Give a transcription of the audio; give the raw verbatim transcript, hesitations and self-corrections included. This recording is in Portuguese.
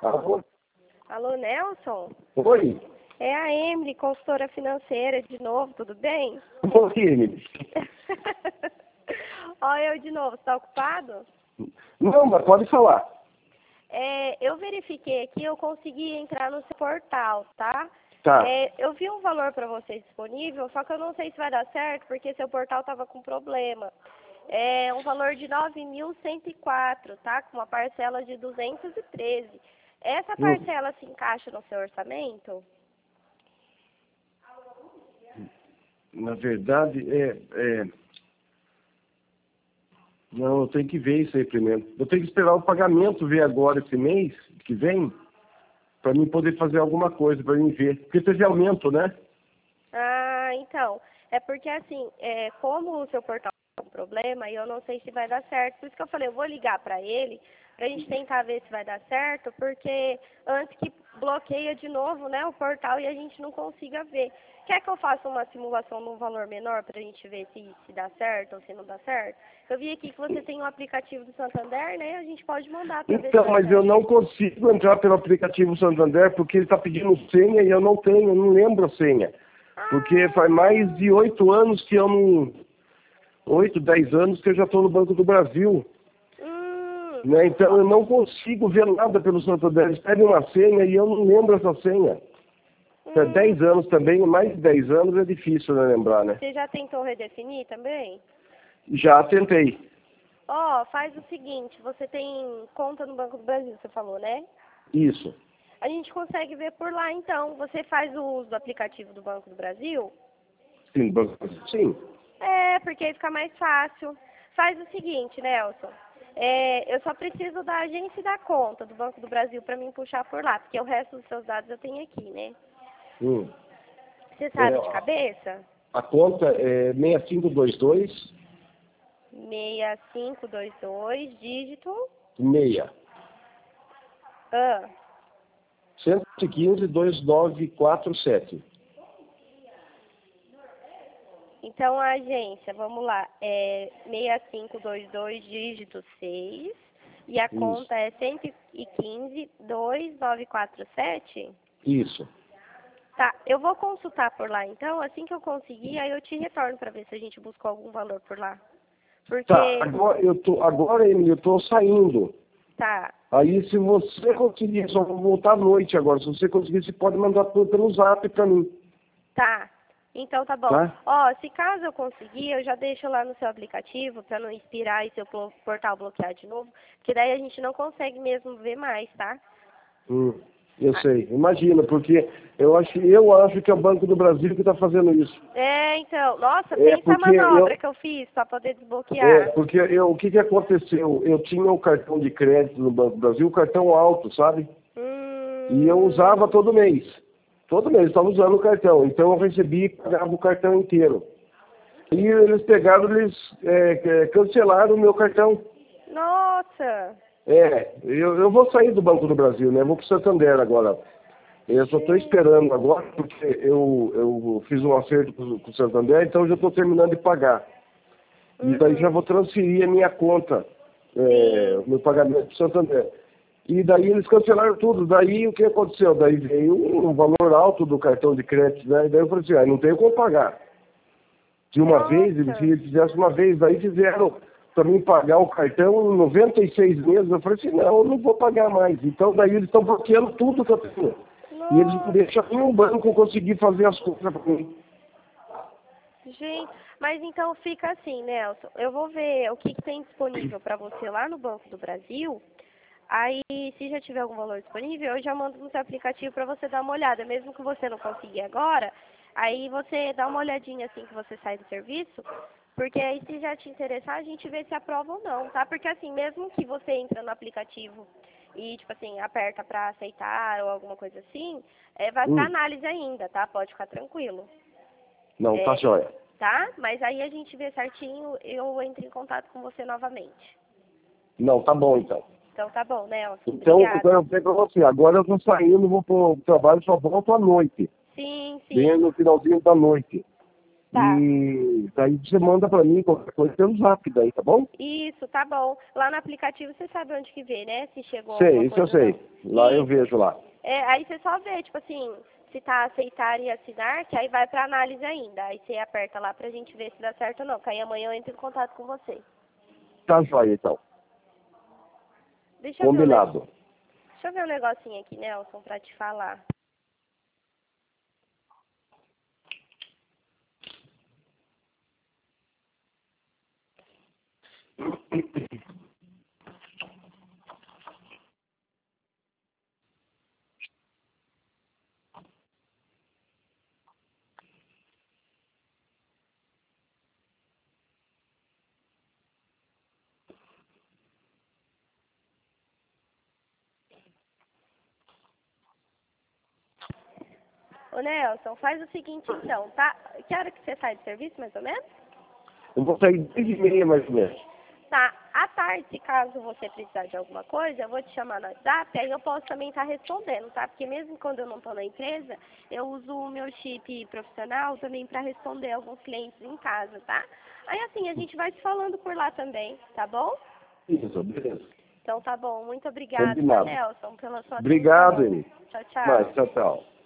Alô? Alô, Nelson? Oi? É a Emily, consultora financeira, de novo, tudo bem? Oi, Emily. Olha eu de novo, você tá ocupado? Não, mas pode falar. É, eu verifiquei aqui, eu consegui entrar no seu portal, tá? Tá. É, eu vi um valor para você disponível, só que eu não sei se vai dar certo, porque seu portal tava com problema. É um valor de nove mil cento e quatro, tá? Com uma parcela de duzentos e treze. Essa Hum. parcela se encaixa no seu orçamento? Na verdade, é, é... Não, eu tenho que ver isso aí primeiro. Eu tenho que esperar o pagamento ver agora esse mês que vem, para mim poder fazer alguma coisa, para mim ver. Porque teve aumento, né? Ah, então. É porque assim, é, como o seu portal tem um problema, e eu não sei se vai dar certo. Por isso que eu falei, eu vou ligar para ele, pra gente tentar ver se vai dar certo, porque antes que bloqueia de novo, né, o portal e a gente não consiga ver. Quer que eu faça uma simulação num valor menor pra gente ver se, se dá certo ou se não dá certo? Eu vi aqui que você tem um aplicativo do Santander, né? A gente pode mandar pra ver se Então, dá mas eu certo. não consigo entrar pelo aplicativo Santander porque ele está pedindo senha e eu não tenho, eu não lembro a senha. Porque faz mais de oito anos que eu não... Oito, dez anos que eu já estou no Banco do Brasil. Hum, Né? Então eu não consigo ver nada pelo Santander. Eles pedem uma senha e eu não lembro essa senha. É hum. dez anos também, mais de dez anos é difícil né, lembrar, né? Você já tentou redefinir também? Já tentei. Ó, faz o seguinte, você tem conta no Banco do Brasil, você falou, né? Isso. A gente consegue ver por lá, então. Você faz o uso do aplicativo do Banco do Brasil? Sim, banco- sim. É, porque aí fica mais fácil. Faz o seguinte, Nelson. É, eu só preciso da agência e da conta do Banco do Brasil para mim puxar por lá, porque o resto dos seus dados eu tenho aqui, né? Hum. Você É, sabe de cabeça? a conta é seis cinco dois dois, seis cinco dois dois, dígito. meia, Ah, cento e quinze, dois nove quatro sete. então a agência, vamos lá, é seis cinco dois dois, dígito seis. E a Isso. conta é cento e quinze, dois nove quatro sete? Isso. Tá, eu vou consultar por lá então, assim que eu conseguir, aí eu te retorno para ver se a gente buscou algum valor por lá. Porque, Tá, agora eu tô, agora Emily, eu tô saindo. tá, Aí se você conseguir, só vou voltar à noite agora, se você conseguir, você pode mandar tudo pelo zap pra mim. tá, então tá bom. Tá? Ó, se caso eu conseguir, eu já deixo lá no seu aplicativo para não expirar e seu plo- portal bloquear de novo, porque daí a gente não consegue mesmo ver mais, tá? Hum, eu sei, imagina, porque eu acho, eu acho que é o Banco do Brasil que está fazendo isso. É, então, nossa, É, pensa a porque manobra eu, que eu fiz para poder é, desbloquear. porque eu, o que, que aconteceu? Eu tinha um cartão de crédito no Banco do Brasil, um cartão alto, sabe? E eu usava Hum, todo mês. Todo mês, estava usando o cartão. Então eu recebi e pagava o cartão inteiro. E eles pegaram, eles é, é, cancelaram o meu cartão. nossa, É, eu, eu vou sair do Banco do Brasil, né? Vou para o Santander agora. Eu só estou gente, esperando agora, porque eu, eu fiz um acerto com, com o Santander, então eu já estou terminando de pagar. E daí já uhum, vou transferir a minha conta, é, sim, o meu pagamento para o Santander. E daí eles cancelaram tudo. Daí o que aconteceu? Daí veio um valor alto do cartão de crédito, né? E daí eu falei assim, ah, não tenho como pagar. De uma vez, eles nossa. fizessem uma vez, daí fizeram para mim pagar o cartão em noventa e seis meses. Eu falei assim, não, eu não vou pagar mais. Então daí eles estão bloqueando tudo que eu tenho. E eles não Nossa, deixam nenhum banco conseguir fazer as coisas para mim. gente, mas então fica assim, Nelson. Eu vou ver o que, que tem disponível para você lá no Banco do Brasil. Aí, se já tiver algum valor disponível, eu já mando no seu aplicativo para você dar uma olhada. Mesmo que você não conseguir agora, aí você dá uma olhadinha assim que você sai do serviço. Porque aí, se já te interessar, a gente vê se aprova ou não, tá? Porque assim, mesmo que você entre no aplicativo e, tipo assim, aperta para aceitar ou alguma coisa assim, é, vai para Hum, análise ainda, tá? Pode ficar tranquilo. não, tá É, jóia. tá? Mas aí a gente vê certinho, eu entro em contato com você novamente. Não, tá bom então. Então tá bom, Nelson. Então, Obrigada. agora eu pego você. Agora eu estou saindo, vou pro trabalho, só volto à noite. Sim, Bem sim. no finalzinho da noite. Tá. E daí você manda pra mim qualquer coisa pelo zap daí, tá bom? Isso, tá bom. Lá no aplicativo você sabe onde que vê, né? Se chegou Sei, alguma isso eu coisa ou sei. não. Lá eu Isso. vejo lá. É, aí você só vê, tipo assim, se tá aceitar e assinar, que aí vai pra análise ainda. Aí você aperta lá pra gente ver se dá certo ou não. Que aí amanhã eu entro em contato com você. Tá joia, então. Deixa eu ver um, ne- Combinado. deixa eu ver um negocinho aqui, Nelson, pra te falar. Ô, Nelson, faz o seguinte então, tá? Que hora que você sai do serviço, mais ou menos? Eu vou sair dez e meia mais ou menos. Tá, à tarde, caso você precisar de alguma coisa, eu vou te chamar no WhatsApp, aí eu posso também estar respondendo, tá? Porque mesmo quando eu não estou na empresa, eu uso o meu chip profissional também para responder alguns clientes em casa, tá? Aí assim, a gente vai se falando por lá também, tá bom? Isso, beleza. Então tá bom, muito obrigada, tá, Combinado. Nelson, pela sua Obrigado, atenção. Eli. Tchau, tchau. Mas, tchau, tchau.